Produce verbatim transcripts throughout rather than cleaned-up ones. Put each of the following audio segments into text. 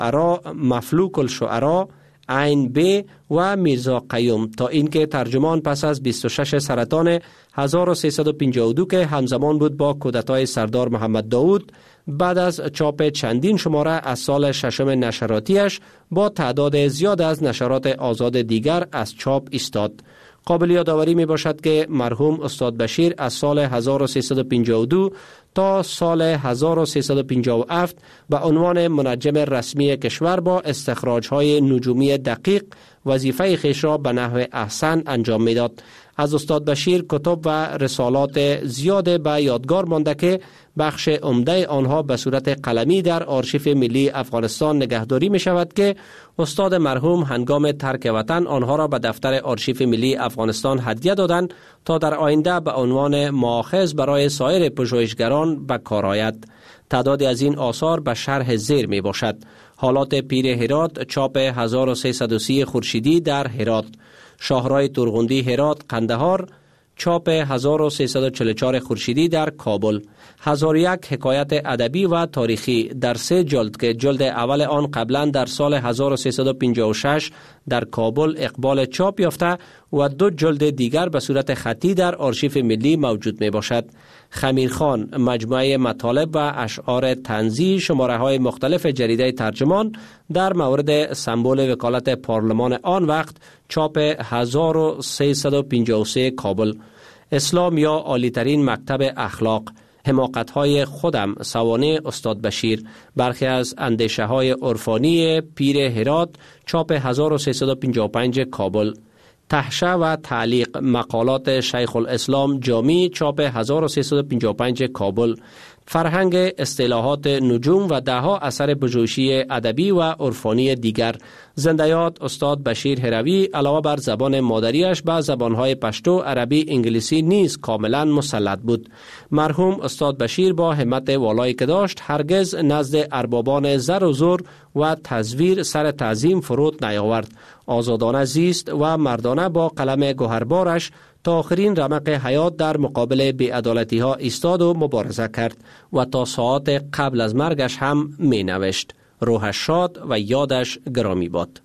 شعرا مفلوک الشعرا عین ب و میرزا قیوم، تا اینکه ترجمان پس از بیست و شش سرطان هزار و سیصد و پنجاه و دو که همزمان بود با کودتای سردار محمد داود، بعد از چاپ چندین شماره از سال ششم نشراتیش با تعداد زیاد از نشرات آزاد دیگر از چاپ ایستاد. قابل یادآوری می باشد که مرحوم استاد بشیر از سال هزار و سیصد و پنجاه و دو تا سال هزار و سیصد و پنجاه و هفت به عنوان منجم رسمی کشور با استخراج‌های نجومی دقیق وظیفه خویش را به نحو احسن انجام میداد. از استاد بشیر کتب و رسالات زیاد به یادگار مانده که بخش عمده آنها به صورت قلمی در آرشیف ملی افغانستان نگهداری می شود که استاد مرحوم هنگام ترک وطن آنها را به دفتر آرشیف ملی افغانستان هدیه دادند تا در آینده به عنوان مؤاخذ برای سایر پژوهشگران به کار آید. تعدادی از این آثار به شرح زیر می باشد: حالات پیر هرات، چاپ هزار و سیصد و سی خورشیدی در هرات; شاهراه تورغوندی هرات قندهار، چاپ هزار و سیصد و چهل و چهار خورشیدی در کابل; هزار و یک حکایت ادبی و تاریخی در سه جلد که جلد اول آن قبلا در سال هزار و سیصد و پنجاه و شش در کابل اقبال چاپ یافته و دو جلد دیگر به صورت خطی در آرشیف ملی موجود می باشد. خمیرخان، مجموعه مطالب و اشعار طنزی، شماره های مختلف جریده ترجمان در مورد سمبل وکالت پارلمان آن وقت، چاپ هزار و سیصد و پنجاه و سه کابل; اسلام یا عالی‌ترین مکتب اخلاق، حماقت‌های خودم، سوانح استاد بشیر، برخی از اندیشه های عرفانی پیر هرات، چاپ هزار و سیصد و پنجاه و پنج کابل; تحشه و تعلیق، مقالات شیخ الاسلام جامی، چاپ هزار و سیصد و پنجاه و پنج کابل; فرهنگ اصطلاحات نجوم و دهها اثر پژوهشی ادبی و عرفانی دیگر. زنده یاد استاد بشیر هروی علاوه بر زبان مادریش به زبانهای پشتو، عربی، انگلیسی نیز کاملا مسلط بود. مرحوم استاد بشیر با همت والایی که داشت هرگز نزد اربابان زر و زور و تزویر سر تعظیم فرود نیاورد. آزادانه زیست و مردانه با قلم گوهربارش تا آخرین رمق حیات در مقابل بی‌عدالتی ها ایستاد و مبارزه کرد و تا ساعات قبل از مرگش هم می نوشت. روحش شاد و یادش گرامی باد.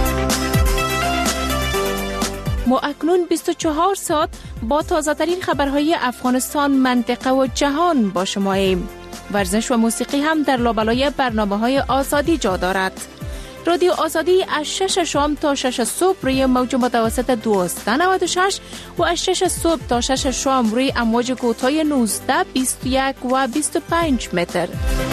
ما اکنون بیست و چهار ساعت با تازه ترین خبرهای افغانستان، منطقه و جهان با شما ایم. ورزش و موسیقی هم در لابلای برنامه های آزادی جا دارد. رادیو آزادی از شش شام تا شش صبح روی موج متوسط دویست و نود و شش و از شش صبح تا شش شام روی امواج کوتاه نوزده، بیست و یک و بیست و پنج متر.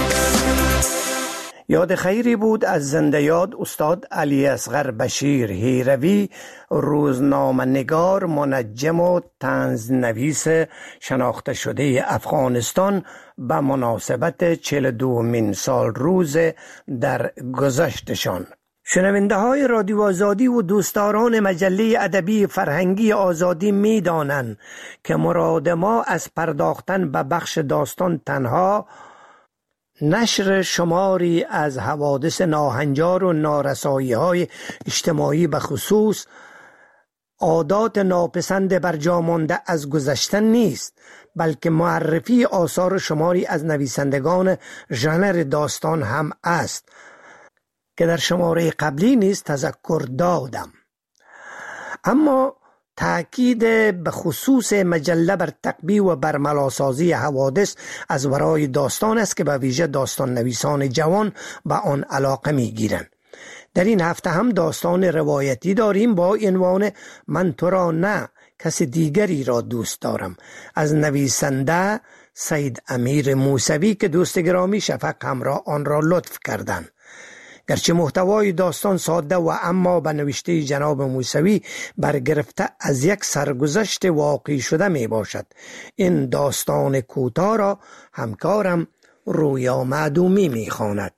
یاد خیری بود از زنده یاد استاد علی اصغر بشیر هیروی، روزنامه نگار، منجم و طنزنویس شناخته شده افغانستان، به مناسبت چهل و دومین سال روز در گذشتشان. شنونده های رادیو آزادی و دوستداران مجله ادبی فرهنگی آزادی می دانند که مراد ما از پرداختن به بخش داستان تنها نشر شماری از حوادث ناهنجار و نارسایی های اجتماعی، به خصوص عادات ناپسند برجا مانده از گذشتن نیست، بلکه معرفی آثار شماری از نویسندگان ژانر داستان هم است که در شماره قبلی نیز تذکر دادم. اما تأکید به خصوص مجله بر تقویه و برملاسازی حوادث از ورای داستان است که به ویژه داستان نویسان جوان به آن علاقه می گیرند. در این هفته هم داستان روایتی داریم با عنوان من تو را نه کس دیگری را دوست دارم، از نویسنده سید امیر موسوی که دوست گرامی شفق همراه آن را لطف کردند. گرچه محتوای داستان ساده و اما به نوشته جناب موسوی برگرفته از یک سرگذشت واقعی شده می باشد. این داستان کوتاه را همکارم رویا معدومی می خواند.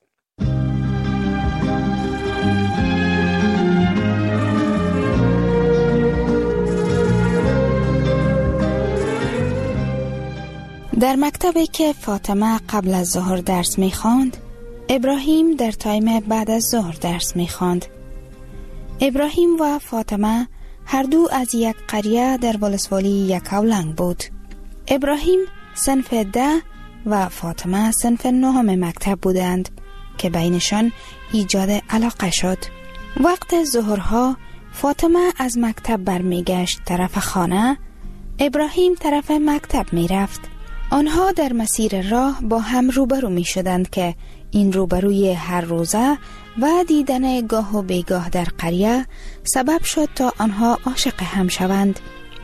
در مکتبی که فاطمه قبل از ظهر درس می خواند، ابراهیم در تایم بعد از ظهر درس می خواند. ابراهیم و فاطمه هر دو از یک قریه در ولسوالی یکاولنگ بود. ابراهیم صنف ده و فاطمه صنف نهم مکتب بودند که بینشان ایجاد علاقه شد. وقت ظهرها فاطمه از مکتب برمیگشت طرف خانه، ابراهیم طرف مکتب می رفت. آنها در مسیر راه با هم روبرو می شدند که این روبروی هر روزه و دیدن گاه و بیگاه در قریه سبب شد تا آنها عاشق هم شوند.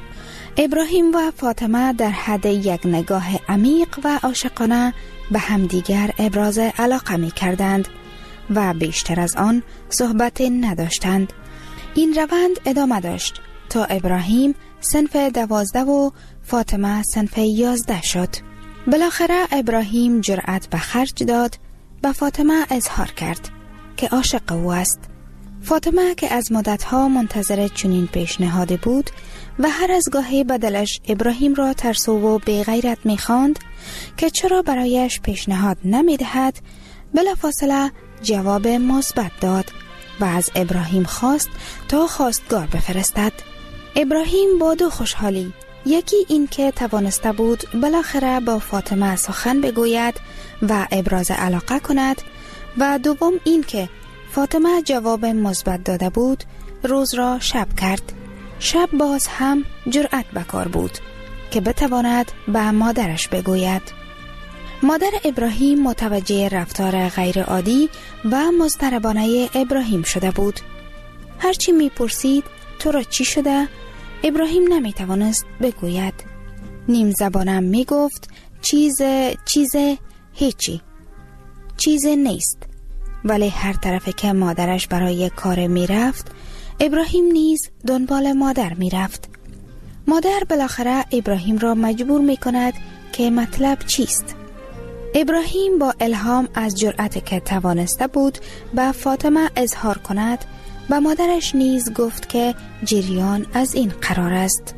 ابراهیم و فاطمه در حد یک نگاه عمیق و عاشقانه به همدیگر ابراز علاقه می کردند و بیشتر از آن صحبت نداشتند. این روند ادامه داشت تا ابراهیم صنف دوازده و فاطمه صنف یازده شد. بالاخره ابراهیم جرأت به خرج داد، به فاطمه اظهار کرد که عاشق او است. فاطمه که از مدتها منتظر چنین پیشنهادی بود و هر از گاهی بدلش ابراهیم را ترسو و بی غیرت می خواند که چرا برایش پیشنهاد نمی دهد، بلافاصله جواب مثبت داد و از ابراهیم خواست تا خواستگار بفرستد. ابراهیم با دو خوشحالی، یکی این که توانسته بود بالاخره با فاطمه سخن بگوید و ابراز علاقه کند و دوم این که فاطمه جواب مثبت داده بود، روز را شب کرد. شب باز هم جرأت بکار بود که بتواند به مادرش بگوید. مادر ابراهیم متوجه رفتار غیر عادی و مضطربانه ابراهیم شده بود. هرچی می پرسید تو را چی شده؟ ابراهیم نمی توانست بگوید. نیم زبانم می گفت چیز چیز هیچی چیز نیست. ولی هر طرف که مادرش برای کار می رفت، ابراهیم نیز دنبال مادر می رفت. مادر بالاخره ابراهیم را مجبور می کند که مطلب چیست. ابراهیم با الهام از جرأتی که توانسته بود به فاطمه اظهار کند و مادرش نیز گفت که جریان از این قرار است.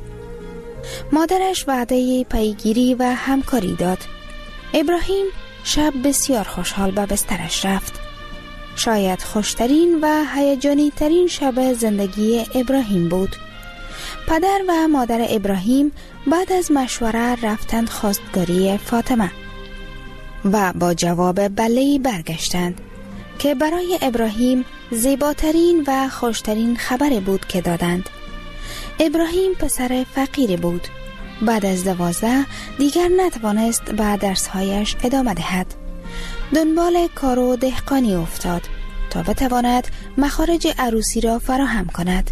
مادرش وعده پیگیری و همکاری داد. ابراهیم شب بسیار خوشحال به بسترش رفت. شاید خوشترین و هیجانی ترین شب زندگی ابراهیم بود. پدر و مادر ابراهیم بعد از مشوره رفتند خواستگاری فاطمه و با جواب بله‌ای برگشتند که برای ابراهیم زیباترین و خوشترین خبر بود که دادند. ابراهیم پسر فقیری بود. بعد از دوازده دیگر نتوانست به درسهایش ادامه دهد. دنبال کار و دهقانی افتاد تا بتواند مخارج عروسی را فراهم کند.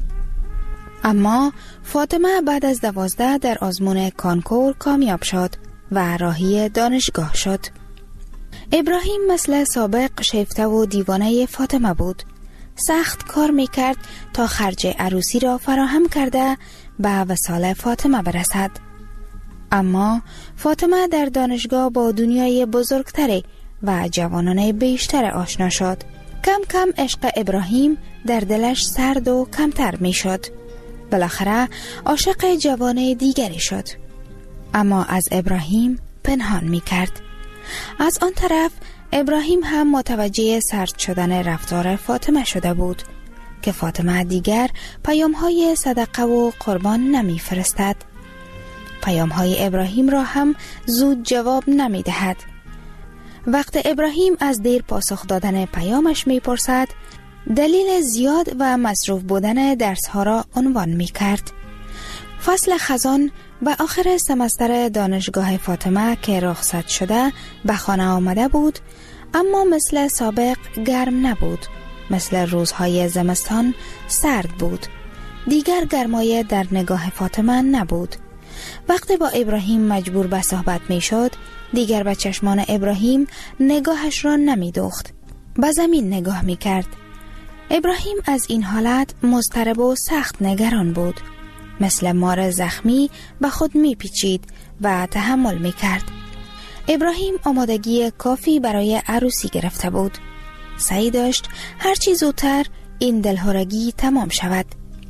اما فاطمه بعد از دوازده در آزمون کانکور کامیاب شد و راهی دانشگاه شد. ابراهیم مثل سابق شیفته و دیوانه فاطمه بود. سخت کار میکرد تا خرج عروسی را فراهم کرده به وصال فاطمه برسد. اما فاطمه در دانشگاه با دنیای بزرگتری و جوانان بیشتر آشنا شد. کم کم عشق ابراهیم در دلش سرد و کمتر می شد. بالاخره عاشق جوان دیگری شد، اما از ابراهیم پنهان می کرد. از آن طرف ابراهیم هم متوجه سرد شدن رفتار فاطمه شده بود که فاطمه دیگر پیام‌های صدقه و قربان نمی فرستد. پیام‌های ابراهیم را هم زود جواب نمی دهد. وقت ابراهیم از دیر پاسخ دادن پیامش می پرسد، دلیل زیاد و مصروف بودن درس‌ها را عنوان می کرد. فصل خزان و آخر سمستر دانشگاه فاطمه که رخصت شده به خانه آمده بود، اما مثل سابق گرم نبود. مثل روزهای زمستان سرد بود. دیگر گرمایه در نگاه فاطمه نبود. وقتی با ابراهیم مجبور به صحبت می شد، دیگر به چشمان ابراهیم نگاهش را نمی دوخت. به زمین نگاه می کرد. ابراهیم از این حالت مضطرب و سخت نگران بود. مثل مار زخمی به خود می پیچید و تحمل می کرد. ابراهیم آمادگی کافی برای عروسی گرفته بود. سعی داشت هرچی زودتر این دلهرگی تمام شود.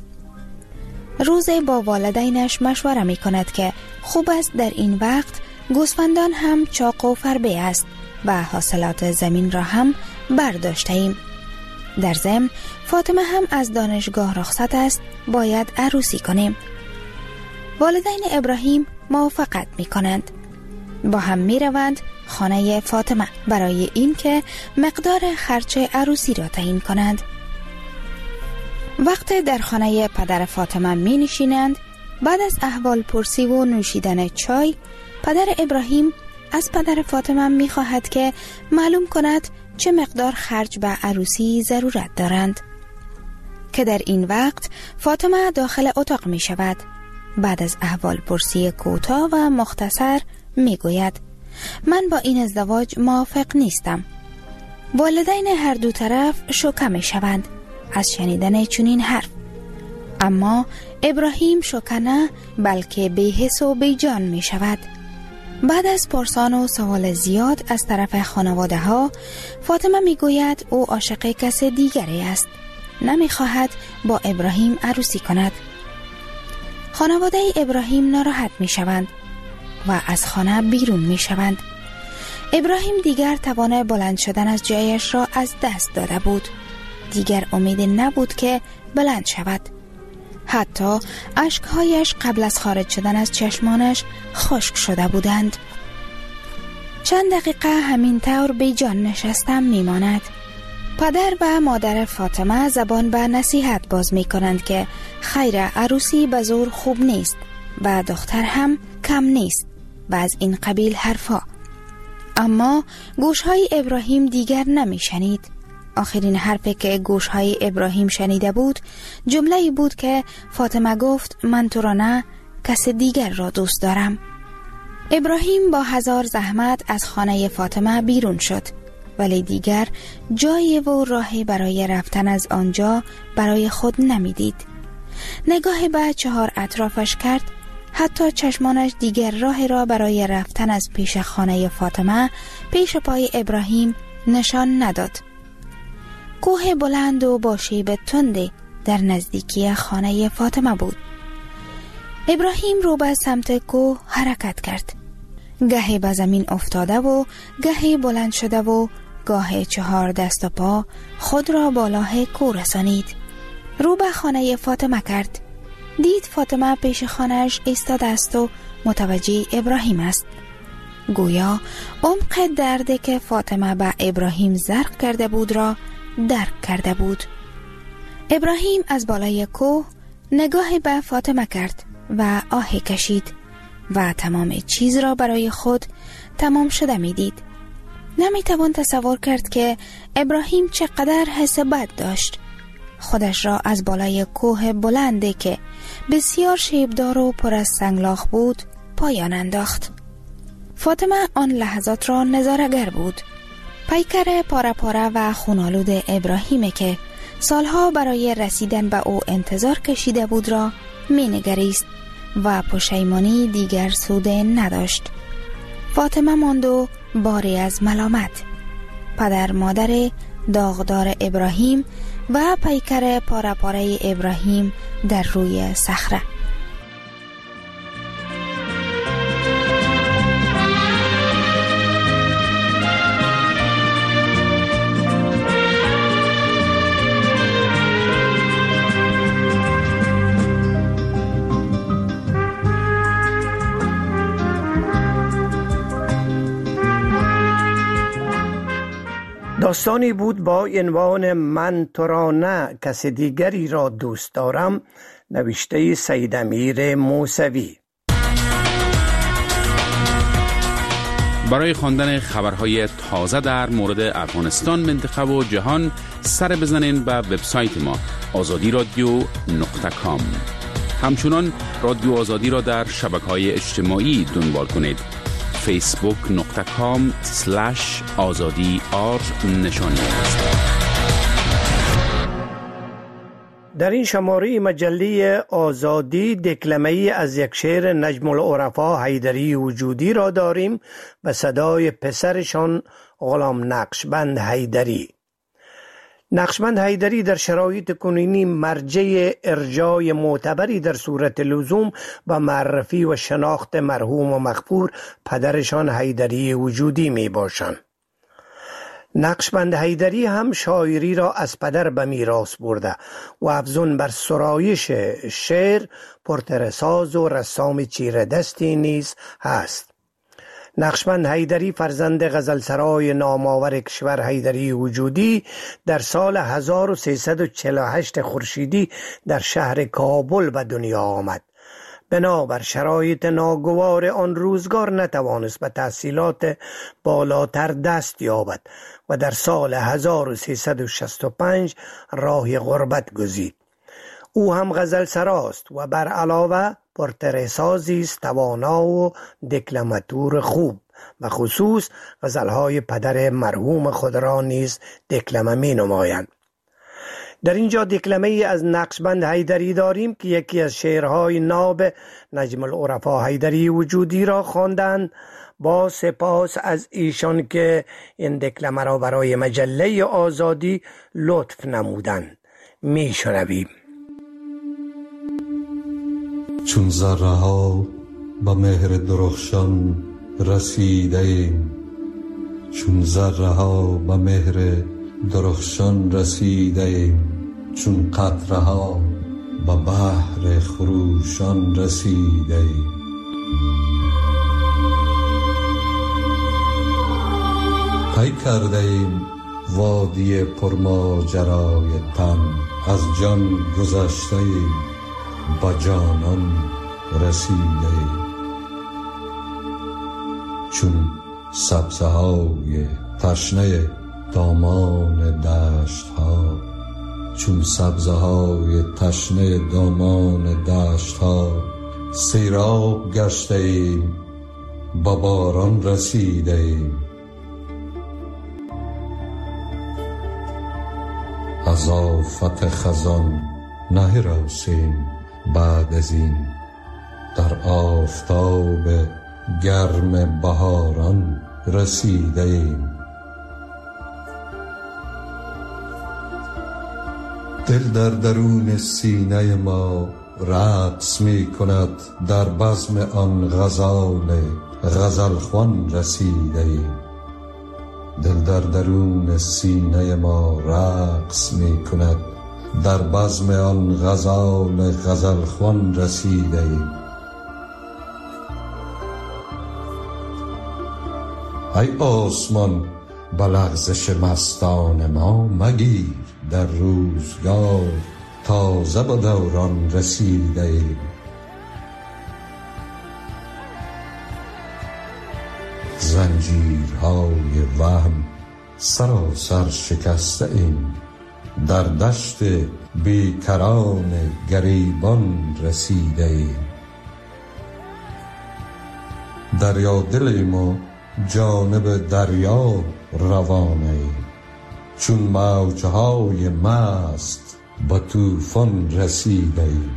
روزی با والدینش مشوره می کند که خوب است در این وقت گوسفندان هم چاق و فربه است و حاصلات زمین را هم برداشته ایم. در ضمن فاطمه هم از دانشگاه رخصت است، باید عروسی کنیم. والدین ابراهیم موافقت می کنند. با هم می روند خانه فاطمه برای اینکه مقدار خرچ عروسی را تعیین کنند. وقتی در خانه پدر فاطمه می نشینند، بعد از احوال پرسی و نوشیدن چای، پدر ابراهیم از پدر فاطمه می خواهد که معلوم کند چه مقدار خرج به عروسی ضرورت دارند. که در این وقت فاطمه داخل اتاق می شود. بعد از احوال پرسی کوتاه و مختصر می گوید: من با این ازدواج موافق نیستم. والدین هر دو طرف شوکه می شوند از شنیدن چنین حرف، اما ابراهیم شوکه نه بلکه بی‌حس و بی‌جان می شود. بعد از پرسان و سوال زیاد از طرف خانواده ها، فاطمه می گوید او عاشق کس دیگری است، نمی خواهد با ابراهیم عروسی کند. خانواده ابراهیم ناراحت می شوند و از خانه بیرون می شوند. ابراهیم دیگر توان بلند شدن از جایش را از دست داده بود. دیگر امید نبود که بلند شود. حتی اشکهایش قبل از خارج شدن از چشمانش خشک شده بودند. چند دقیقه همین طور بی جان نشستم می ماند. پدر و مادر فاطمه زبان به نصیحت باز می کنند که خیر، عروسی به زور خوب نیست و دختر هم کم نیست و از این قبیل حرفا. اما گوشهای ابراهیم دیگر نمی شنید. آخرین حرفی که گوشهای ابراهیم شنیده بود جمله‌ای بود که فاطمه گفت: من تو را نه، کس دیگر را دوست دارم. ابراهیم با هزار زحمت از خانه فاطمه بیرون شد، ولی دیگر جایی و راهی برای رفتن از آنجا برای خود نمیدید. نگاه به چهار اطرافش کرد، حتی چشمانش دیگر راه را برای رفتن از پیش خانه فاطمه پیش پای ابراهیم نشان نداد. کوه بلند و با شیب تندی در نزدیکی خانه فاطمه بود. ابراهیم رو به سمت کوه حرکت کرد. گاهی به زمین افتاده و گاهی بلند شده و گاهی چهار دست و پا خود را بالای کوه رسانید. رو به خانه فاطمه کرد. دید فاطمه پیش خانهش ایستاده است و متوجه ابراهیم است. گویا عمق دردی که فاطمه به ابراهیم زرق کرده بود را درک کرده بود. ابراهیم از بالای کوه نگاهی به فاطمه کرد و آهی کشید و تمام چیز را برای خود تمام شده می دید. نمی توان تصور کرد که ابراهیم چقدر حس بد داشت. خودش را از بالای کوه بلندی که بسیار شیبدار و پر از سنگلاخ بود پایان انداخت. فاطمه آن لحظات را نظاره‌گر بود. پیکر پاره پاره و خونالود ابراهیمی که سالها برای رسیدن به او انتظار کشیده بود را می نگریست و پشیمانی دیگر سود نداشت. فاطمه ماند و باری از ملامت. پدر مادر داغدار ابراهیم و پیکر پاره پاره ابراهیم در روی صخره. داستانی بود با عنوان من تو را نه، کس دیگری را دوست دارم، نوشته سید امیر موسوی. برای خواندن خبرهای تازه در مورد افغانستان، منطقه و جهان سر بزنین به وبسایت ما آزادی رادیو نقطه کام. همچنان رادیو آزادی را در شبکه‌های اجتماعی دنبال کنید. فیسبوک نقطه کام سلش آزادی آر نشانی است. در این شماره مجله آزادی دکلمه‌ای از یک شعر نجم العرفا حیدری وجودی را داریم به صدای پسرشان غلام نقشبند حیدری. نقشبند حیدری در شرایط کنونی مرجع ارجاع معتبری در صورت لزوم و معرفی و شناخت مرحوم و مغفور پدرشان حیدری وجودی می باشند. نقشبند حیدری هم شاعری را از پدر به میراث برده و افزون بر سرایش شعر پرتره‌ساز و رسام چیره دستی نیز هست. نقشبند حیدری فرزند غزلسرای نامآور کشور حیدری وجودی در سال هزار و سیصد و چهل و هشت خورشیدی در شهر کابل به دنیا آمد. بنابر شرایط ناگوار آن روزگار نتوانست به تحصیلات بالاتر دست یابد و در سال هزار و سیصد و شصت و پنج راه غربت گزید. او هم غزل سراست و بر علاوه پورتره سازی است توانا و دکلماتور خوب، و خصوص غزلهای پدر مرحوم خود را نیز دکلمه می نمایند. در اینجا دکلمه ای از نقشبند حیدری داریم که یکی از شعرهای ناب نجم العرفا حیدری وجودی را خواندند. با سپاس از ایشان که این دکلمه را برای مجله آزادی لطف نمودند. می شنویم. چون ذره ها به مهر درخشان رسیده ایم، چون ذره ها به مهر درخشان رسیده ایم، چون قطره ها به بحر خروشان رسیده ایم. طی کرده ایم وادی پرماجرای تن، از جان گذشته ایم با جانان رسیده ایم. چون سبزه های تشنه دامان دشت ها، چون سبزه های تشنه دامان دشت ها، سیراب گشته ایم با باران رسیده ایم. از آفت خزان نهراسیم بعد از این، در آفتاب گرم بهاران رسیده ایم. دل در درون سینه ما رقص می کند، در بزم آن غزال غزلخوان رسیده ایم. دل در درون سینه ما رقص می کند، در بزم آن غزال غزلخوان رسیده ایم. ای آسمان به لغزش مستان ما مگیر، در روزگار تازه به دوران رسیده ایم. زنجیرهای وهم سراسر شکسته ایم، در دشت بیکران گریبان رسیده ایم. دریا دلیم و جانب دریا روانه ایم، چون موجهای مست با طوفان رسیده ایم.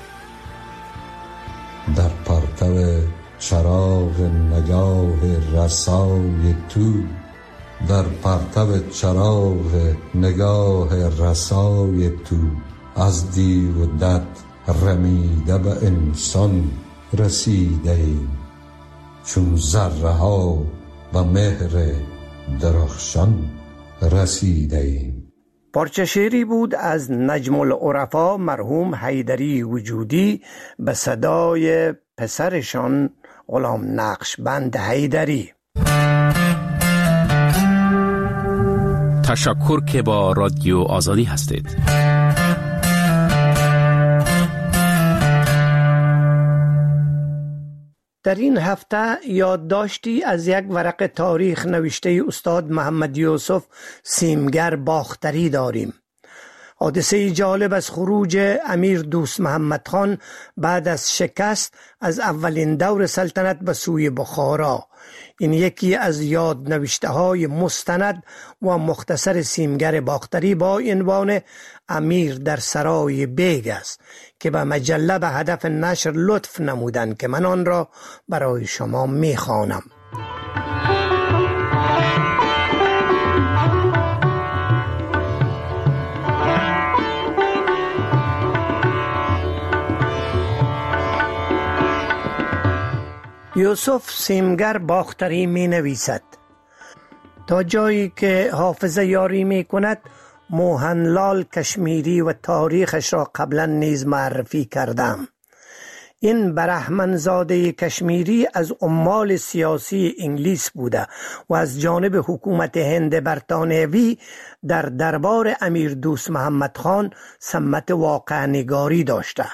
در پرتو چراغ نگاه رسای تو، در پرتو چراغ نگاه رسای تو، از دیو و دد رمیده به انسان رسیده ایم. چون ذره ها به مهر درخشان رسیده ایم. پارچه شعری بود از نجم العرفا مرحوم حیدری وجودی به صدای پسرشان غلام نقشبند حیدری. تشکر که با رادیو آزادی هستید. در این هفته یادداشتی از یک ورق تاریخ نوشته استاد محمد یوسف سیمگر باختری داریم. حادثه جالب از خروج امیر دوست محمد خان بعد از شکست از اولین دور سلطنت به سوی بخارا. این یکی از یاد نوشته های مستند و مختصر سیمگر باختری با عنوان امیر در سرای بیگ است که به مجله به هدف نشر لطف نمودند که من آن را برای شما می خوانم. یوسف سیمگر باختری می نویسد: تا جایی که حافظه یاری می کند موهنلال کشمیری و تاریخش را قبلا نیز معرفی کردم. این برهمنزاده کشمیری از عمال سیاسی انگلیس بوده و از جانب حکومت هند برطانوی در دربار امیر دوست محمد خان سمت واقع نگاری داشته.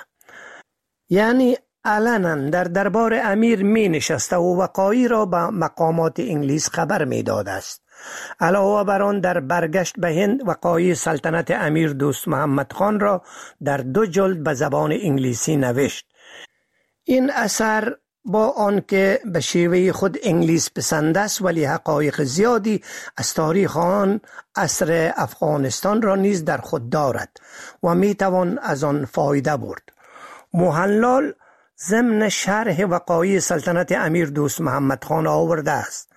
یعنی علنا در دربار امیر می نشسته و وقایع را به مقامات انگلیس خبر می داده است. علاوه بر آن در برگشت به هند وقایع سلطنت امیر دوست محمد خان را در دو جلد به زبان انگلیسی نوشت. این اثر با آنکه به شیوه خود انگلیس پسند است ولی حقایق زیادی از تاریخ آن عصر افغانستان را نیز در خود دارد و می توان از آن فایده برد. موهنلال ضمن شرح وقایع سلطنت امیر دوست محمد خان آورده است.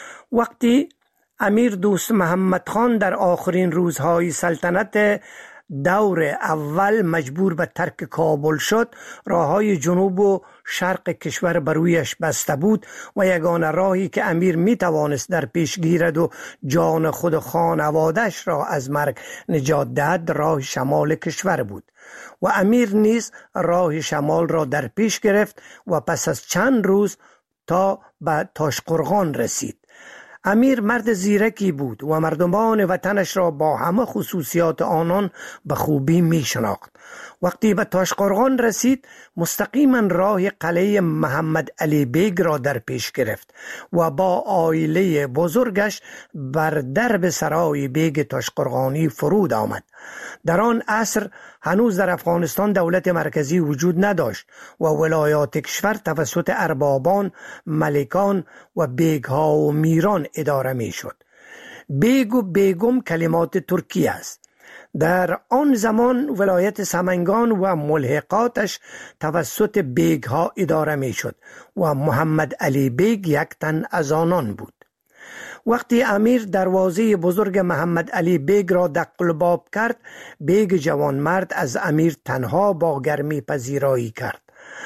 وقتی امیر دوست محمد خان در آخرین روزهای سلطنت دور اول مجبور به ترک کابل شد، راههای جنوب و شرق کشور برویش بسته بود و یگانه راهی که امیر می توانست در پیش گیرد و جان خود و خانوادش را از مرگ نجات دهد راه شمال کشور بود و امیر نیز راه شمال را در پیش گرفت و پس از چند روز تا به تاشقرغان رسید. امیر مرد زیرکی بود و مردمان وطنش را با همه خصوصیات آنان به خوبی می شناخت. وقتی به تاشقرغان رسید مستقیما راه قلعه محمد علی بیگ را در پیش گرفت و با عائله بزرگش بر درب سرای بیگ تاشقرغانی فرود آمد. در آن عصر هنوز در افغانستان دولت مرکزی وجود نداشت و ولایات کشور توسط اربابان، ملکان و بیگها و میران اداره می شد. بیگ و بیگم کلمات ترکی است. در آن زمان ولایت سمنگان و ملحقاتش توسط بیگها اداره می شد و محمد علی بیگ یک تن از آنان بود. وقتی امیر دروازه بزرگ محمد علی بیگ را دقلباب کرد، بیگ جوانمرد از امیر تنها با گرمی پذیرایی کرد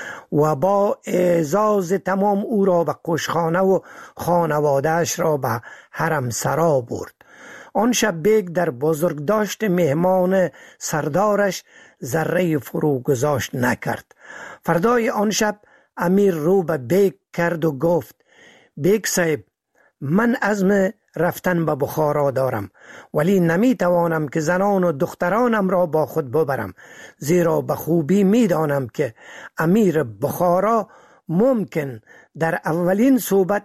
و با اعزاز تمام او را به قشخانه و خانوادهش را به حرم سرا برد. آن شب بیگ در بزرگداشت مهمان سردارش ذره فرو گذاشت نکرد. فردای آن شب امیر رو به بیگ کرد و گفت: بیگ صاحب، من عزم رفتن به بخارا دارم ولی نمی توانم که زنان و دخترانم را با خود ببرم، زیرا به خوبی می دانم که امیر بخارا ممکن در اولین صحبت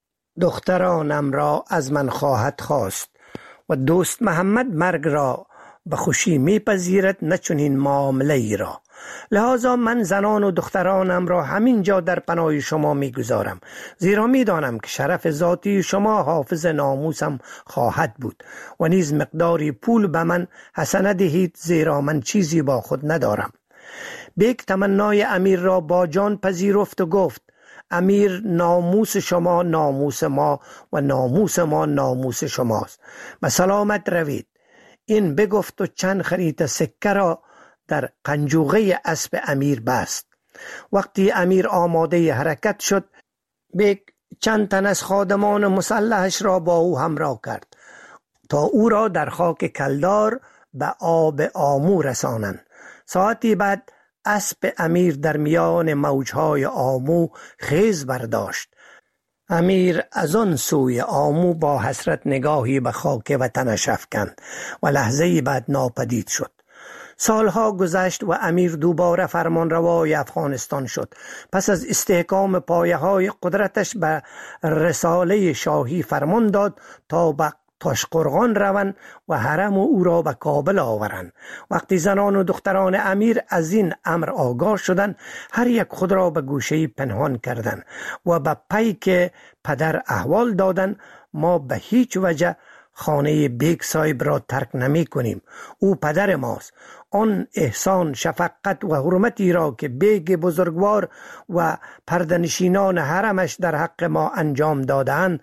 دخترانم را از من خواهد خواست و دوست محمد مرگ را به خوشی می پذیرد، نه چنین معامله ای را. لذا من زنان و دخترانم را همین جا در پناه شما می گذارم، زیرا می دانم که شرف ذاتی شما حافظ ناموسم خواهد بود و نیز مقداری پول به من حسنه دهید، زیرا من چیزی با خود ندارم. بیگ تمنای امیر را با جان پذیرفت و گفت: امیر، ناموس شما ناموس ما و ناموس ما ناموس شماست. به سلامت روید. این بگفت و چند خریطه سکه را در قنجوقه اسب امیر بست. وقتی امیر آماده حرکت شد، بیگ چند تن از خادمان مسلحش را با او همراه کرد تا او را در خاک کلدار به آب آمو رسانند. ساعتی بعد اسب امیر در میان موجهای آمو خیز برداشت. امیر از آن سوی آمو با حسرت نگاهی به خاک وطنش افکند و لحظه‌ای بعد ناپدید شد. سالها گذشت و امیر دوباره فرمانروای افغانستان شد. پس از استحکام پایه‌های قدرتش به رساله شاهی فرمان داد تا به تاشقرغان روند و حرم او را به کابل آورند. وقتی زنان و دختران امیر از این امر آگاه شدند، هر یک خود را به گوشه‌ای پنهان کردند و به پیک پدر احوال دادند: ما به هیچ وجه خانه بیگ صاحب را ترک نمی کنیم. او پدر ماست. آن احسان، شفقت و حرمتی را که بیگ بزرگوار و پرده‌نشینان حرمش در حق ما انجام دادند،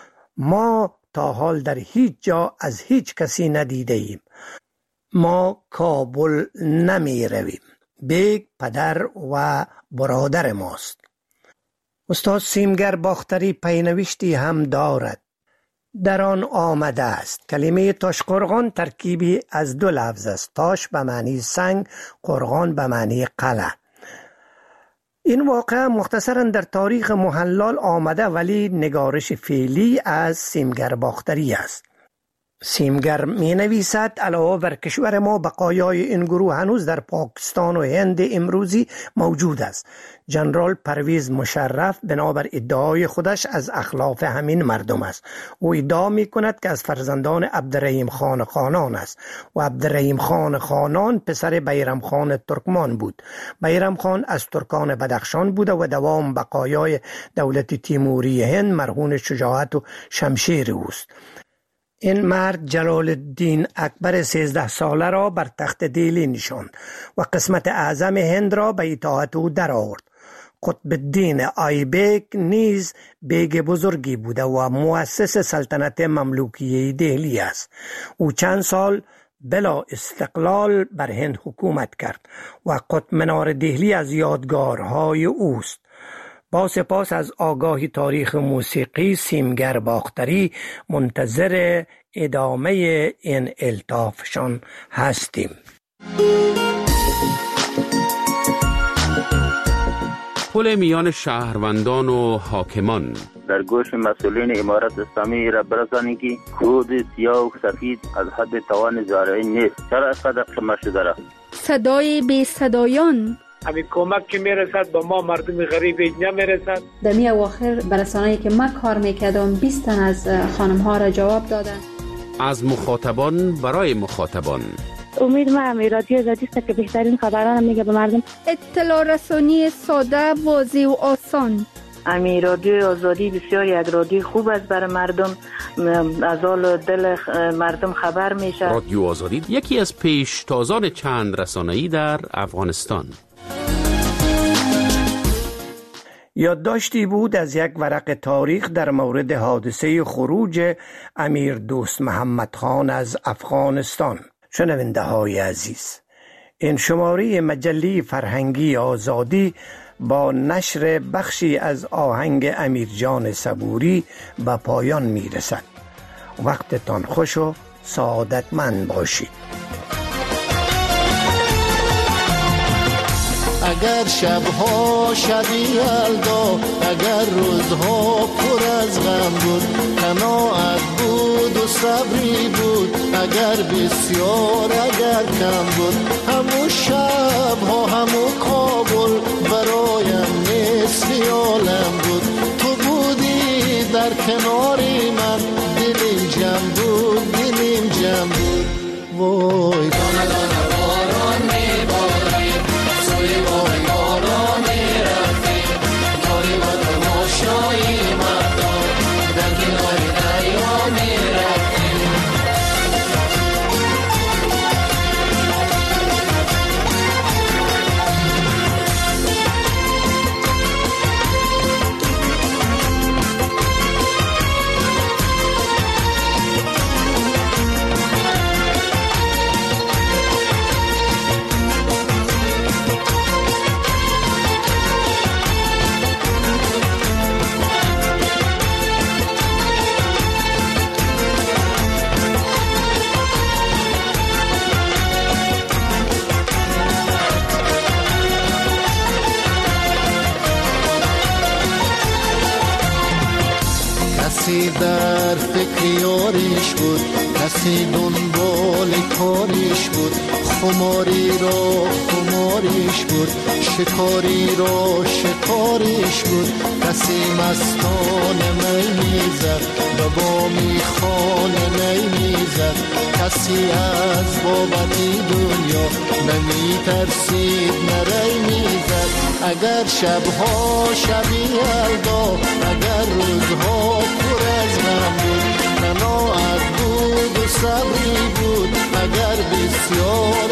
ما تا حال در هیچ جا از هیچ کسی ندیده ایم. ما کابل نمی رویم. بیگ پدر و برادر ماست. استاد سیمگر باختری پینوشتی هم دارد. در آن آمده است: کلمه تاشقرغان ترکیبی از دو لفظ است. تاش به معنی سنگ، قرغان به معنی قلعه. این واقعه مختصراً در تاریخ محلال آمده ولی نگارش فعلی از سیمگر باختری است. سیمگر می نویسد علاوه بر کشور ما بقایای این گروه هنوز در پاکستان و هند امروزی موجود است. جنرال پرویز مشرف بنابر ادعای خودش از اخلاف همین مردم است. او ادعا می کند که از فرزندان عبدالرحیم خان خانان است و عبدالرحیم خان خانان پسر بیرم خان ترکمان بود. بیرم خان از ترکان بدخشان بوده و دوام بقایای دولت تیموری هند مرهون شجاعت و شمشیر اوست. این مرد جلال الدین اکبر سیزده ساله را بر تخت دیلی نشاند و قسمت اعظم هند را به اطاعت او در آورد. قطب الدین آیبک نیز بیگ بزرگی بوده و مؤسس سلطنت مملوکی دهلی است. او چند سال بلا استقلال بر هند حکومت کرد و قطب منار دهلی از یادگارهای اوست. با سپاس از آگاهی تاریخ موسیقی سیمگر باختری منتظر ادامه این الطافشان هستیم. پل میان شهروندان و حاکمان. در گوش مسئولین امارت اسلامی را برسانید که کود سیاه و سفید از حد توان زارعی نیست. چرا اینقدر قمه شده را؟ صدای بی صدایان. همین کمک که میرسد به ما مردم غریب نمیرسد. در می اواخر برسانه‌ای که من کار میکردم بیست تن از خانم ها را جواب دادن. از مخاطبان برای مخاطبان. امید ما هم رادیو آزادی است که بهترین خبران میگه به مردم. اطلاع رسانی ساده، واضح و آسان. امی رادیو آزادی بسیار یک رادیو خوب است برای مردم، از حال دل مردم خبر میشه. رادیو آزادی یکی از پیشتازان چند رسانه‌ای در افغانستان. یادداشتی بود از یک ورق تاریخ در مورد حادثه خروج امیر دوست محمد خان از افغانستان. شنونده های عزیز، این شماره مجله فرهنگی آزادی با نشر بخشی از آهنگ امیر جان صبوری به پایان می رسد. وقتتان خوش و سعادتمند باشید. اگر شبها شبی یلدا، اگر روزها پر از غم بود، قناعت بود و صبری بود، اگر بسیار اگر کم بود، همون شبها همون کابل برایم مثل عالم بود. تو بودی در کناری من، دلیم جمع بود دلیم جمع بود. وای دانه دانه باران میباری، سوی وای باران میرفتی، کاری با تماشایی مردم در کنار دریا میرفتی. کسی در فکر یاریش بود، کسی دنبال کاریش بود، خماری را خماریش بود، شکاری را شکاریش بود. کسی مستان می میزد و با میخانه می میزد، کسی از بابتی دنیا نمی ترسید نری میزد. اگر شبها شبی یلدا، اگر روزها پر از غم بود، قناعت بود و صبری بود، اگر بسیار